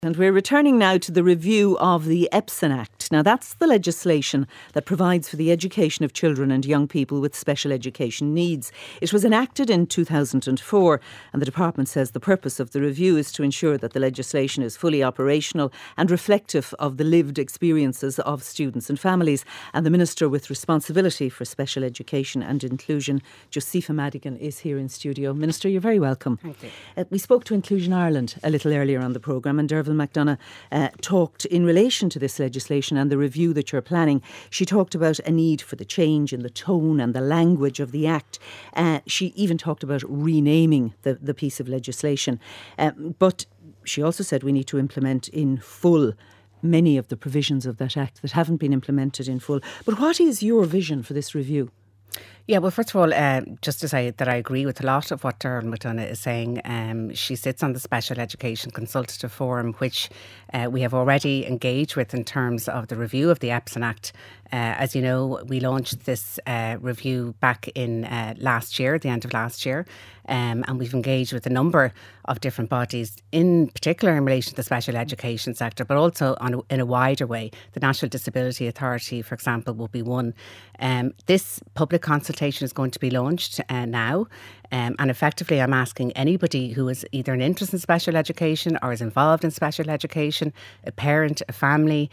And we're returning now to the review of the EPSAN Act. Now, that's the legislation that provides for the education of children and young people with special education needs. It was enacted in 2004, and the department says the purpose of the review is to ensure that the legislation is fully operational and reflective of the lived experiences of students and families. And the Minister with responsibility for special education and inclusion, Josepha Madigan, is here in studio. Minister, you're very welcome. Thank you. We spoke to Inclusion Ireland a little earlier on the programme, and Derval McDonagh talked in relation to this legislation and the review that you're planning. She talked about a need for the change in the tone and the language of the Act. She even talked about renaming the piece of legislation. But she also said we need to implement in full many of the provisions of that Act that haven't been implemented in full. But what is your vision for this review? Yeah, well, first of all, just to say that I agree with a lot of what Derval McDonagh is saying. She sits on the Special Education Consultative Forum, which we have already engaged with in terms of the review of the EPSAN Act. As you know, we launched this review back in last year, the end of last year, and we've engaged with a number of different bodies, in particular in relation to the special education sector, but also in a wider way. The National Disability Authority, for example, will be one. This public consultation is going to be launched now. And effectively, I'm asking anybody who has either an interest in special education or is involved in special education, a parent, a family,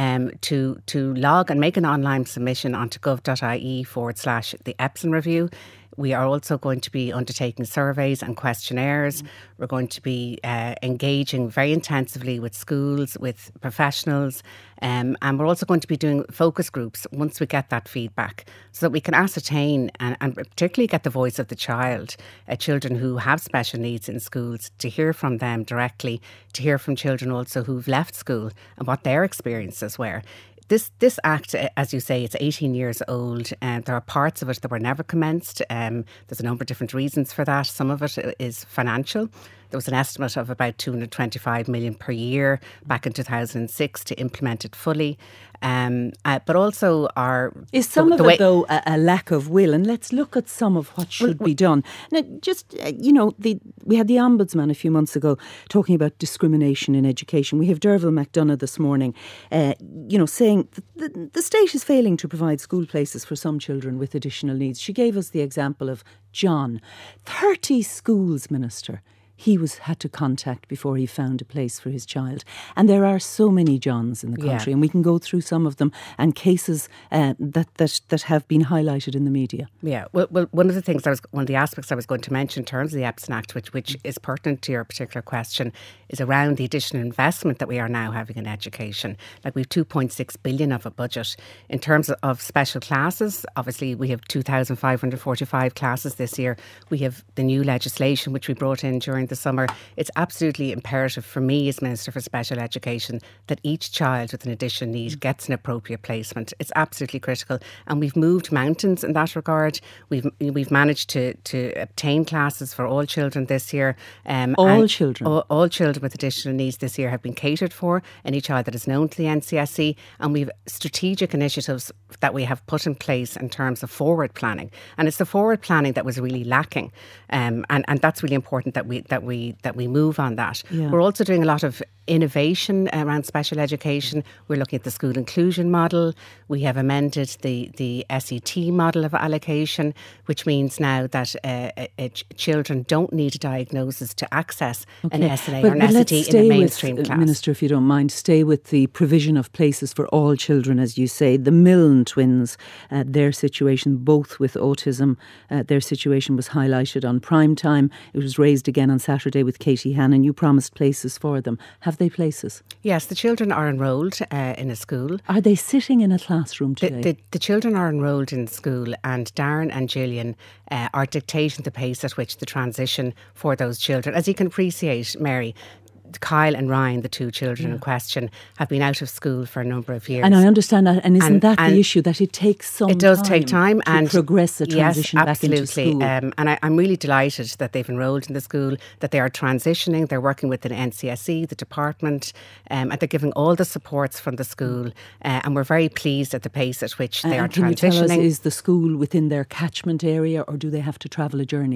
to log and make an online submission onto gov.ie/the EPSAN review. We are also going to be undertaking surveys and questionnaires. We're going to be engaging very intensively with schools, with professionals, and we're also going to be doing focus groups once we get that feedback so that we can ascertain and particularly get the voice of the child, children who have special needs in schools, to hear from them directly, to hear from children also who've left school and what their experiences were. This Act, as you say, it's 18 years old, and there are parts of it that were never commenced. There's a number of different reasons for that. Some of it is financial. There was an estimate of about 225 million per year back in 2006 to implement it fully. But also is some of it, though, a lack of will? And let's look at some of what should be done. Now, just, we had the Ombudsman a few months ago talking about discrimination in education. We have Derval McDonagh this morning, saying that the state is failing to provide school places for some children with additional needs. She gave us the example of John. 30 schools, Minister, he had to contact before he found a place for his child. And there are so many Johns in the country, and we can go through some of them and cases that have been highlighted in the media. Yeah, well, one of the aspects I was going to mention in terms of the EPSAN Act, which is pertinent to your particular question, is around the additional investment that we are now having in education. Like, we've 2.6 billion of a budget. In terms of special classes, obviously we have 2,545 classes this year. We have the new legislation which we brought in during the summer. It's absolutely imperative for me as Minister for Special Education that each child with an additional need gets an appropriate placement. It's absolutely critical, and we've moved mountains in that regard. We've managed to obtain classes for all children this year. All children with additional needs this year have been catered for. Any child that is known to the NCSE, and we've strategic initiatives that we have put in place in terms of forward planning. And it's the forward planning that was really lacking, and that's really important that we move on that. Yeah. We're also doing a lot of innovation around special education. We're looking at the school inclusion model. We have amended the SET model of allocation, which means now that children don't need a diagnosis to access an SNA or an SET in a mainstream class. Minister, if you don't mind, stay with the provision of places for all children, as you say. The Milne twins, their situation, both with autism, their situation was highlighted on Prime Time. It was raised again on Saturday with Katie Hannon. You promised places for them. Have they places? Yes, the children are enrolled in a school. Are they sitting in a classroom today? The children are enrolled in school, and Darren and Gillian are dictating the pace at which the transition for those children. As you can appreciate, Mary, Kyle and Ryan, the two children in question, have been out of school for a number of years. And I understand that. And isn't that the issue, that it takes some time? It does take time to progress the transition back into school. And I'm really delighted that they've enrolled in the school, that they are transitioning. They're working with the NCSE, the department, and they're giving all the supports from the school. And we're very pleased at the pace at which they are transitioning. Can you tell us, is the school within their catchment area, or do they have to travel a journey?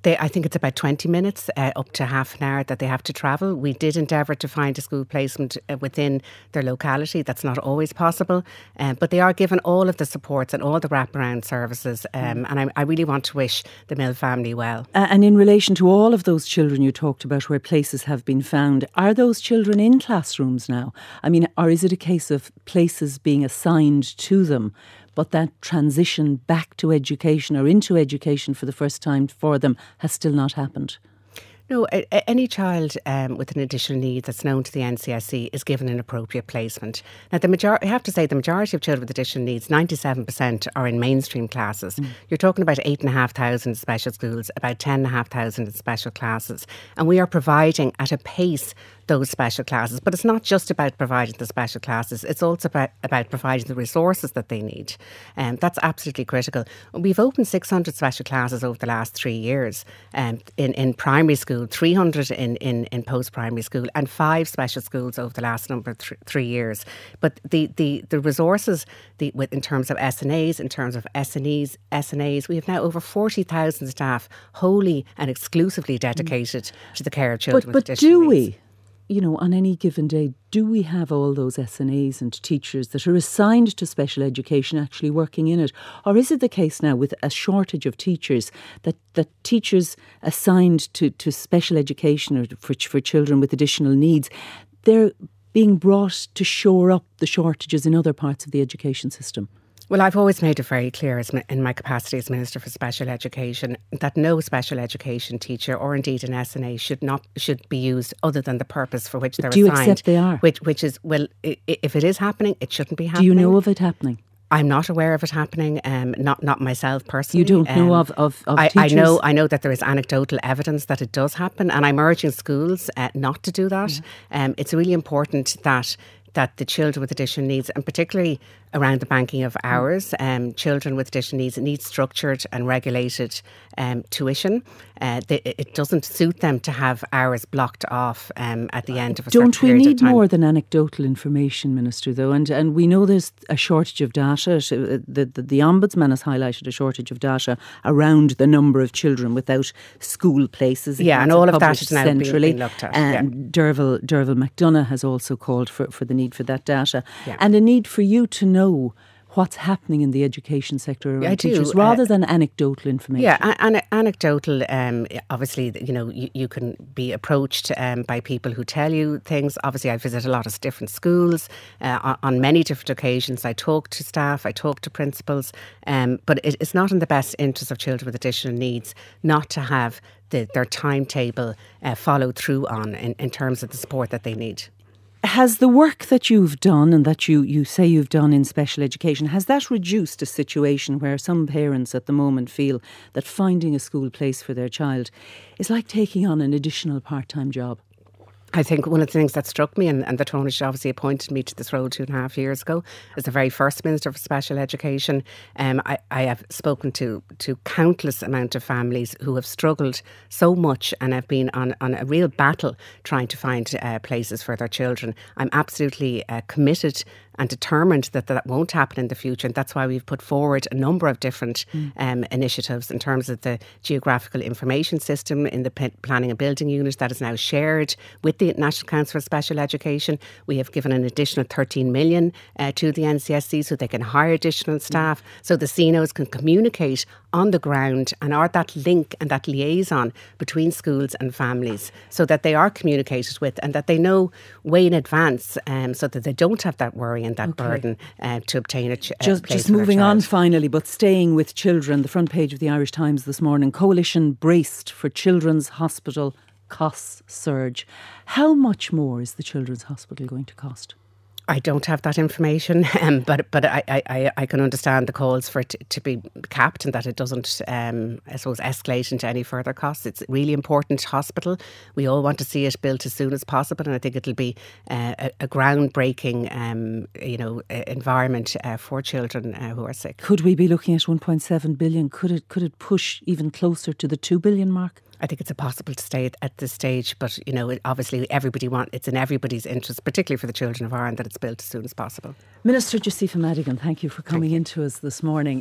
I think it's about 20 minutes, up to half an hour that they have to travel. We did endeavour to find a school placement within their locality. That's not always possible, but they are given all of the supports and all the wraparound services. And I really want to wish the Mill family well. And in relation to all of those children you talked about where places have been found, are those children in classrooms now? I mean, or is it a case of places being assigned to them, but that transition back to education or into education for the first time for them has still not happened? No, any child with an additional need that's known to the NCSE is given an appropriate placement. Now, I have to say the majority of children with additional needs, 97%, are in mainstream classes. You're talking about 8,500 in special schools, about 10,500 in special classes. And we are providing at a pace those special classes. But it's not just about providing the special classes, it's also about providing the resources that they need. That's absolutely critical. We've opened 600 special classes over the last 3 years in primary school, 300 in post-primary school, and 5 special schools over the last number of 3 years. But the resources in terms of SNAs, in terms of SNAs, we have now over 40,000 staff wholly and exclusively dedicated to the care of children with additional needs. But do we? You know, on any given day, do we have all those SNAs and teachers that are assigned to special education actually working in it? Or is it the case now with a shortage of teachers that teachers assigned to special education or for children with additional needs, they're being brought to shore up the shortages in other parts of the education system? Well, I've always made it very clear in my capacity as Minister for Special Education that no special education teacher or indeed an SNA should be used other than the purpose for which they're assigned. Do you accept they are? Which is, well, if it is happening, it shouldn't be happening. Do you know of it happening? I'm not aware of it happening. Not myself personally. You don't know of teachers? I know that there is anecdotal evidence that it does happen, and I'm urging schools not to do that. It's really important that the children with additional needs, and particularly around the banking of hours, children with additional needs need structured and regulated tuition. It doesn't suit them to have hours blocked off at the end of a certain period of time. Don't we need more than anecdotal information, Minister, though? And we know there's a shortage of data. The Ombudsman has highlighted a shortage of data around the number of children without school places. Yeah, and all of that is now being looked at. And Derval McDonagh has also called for the need for that data. Yeah. And a need for you to know what's happening in the education sector around teachers rather than anecdotal information. Yeah, anecdotal, obviously, you know, you can be approached by people who tell you things. Obviously, I visit a lot of different schools on many different occasions. I talk to staff, I talk to principals, but it's not in the best interest of children with additional needs not to have their timetable followed through on in terms of the support that they need. Has the work that you've done and that you say you've done in special education, has that reduced a situation where some parents at the moment feel that finding a school place for their child is like taking on an additional part-time job? I think one of the things that struck me, and the Taoiseach obviously appointed me to this role 2.5 years ago, as the very first Minister for Special Education. I have spoken to countless amount of families who have struggled so much and have been on a real battle trying to find places for their children. I'm absolutely committed and determined that won't happen in the future. And that's why we've put forward a number of different initiatives in terms of the geographical information system in the planning and building unit that is now shared with the National Council for Special Education. We have given an additional 13 million to the NCSE so they can hire additional staff, so the CNOs can communicate on the ground and are that link and that liaison between schools and families, so that they are communicated with and that they know way in advance, so that they don't have that worry and that burden to obtain a place. Just moving on finally, but staying with children, the front page of the Irish Times this morning, Coalition braced for Children's Hospital costs surge. How much more is the Children's Hospital going to cost? I don't have that information, but I can understand the calls for it to be capped and that it doesn't, I suppose, escalate into any further costs. It's a really important hospital. We all want to see it built as soon as possible, and I think it'll be a groundbreaking, environment for children who are sick. Could we be looking at 1.7 billion? Could it push even closer to the 2 billion mark? I think it's impossible to stay at this stage, but obviously it's in everybody's interest, particularly for the children of Ireland, that it's built as soon as possible. Minister Josepha Madigan, thank you for coming into us this morning.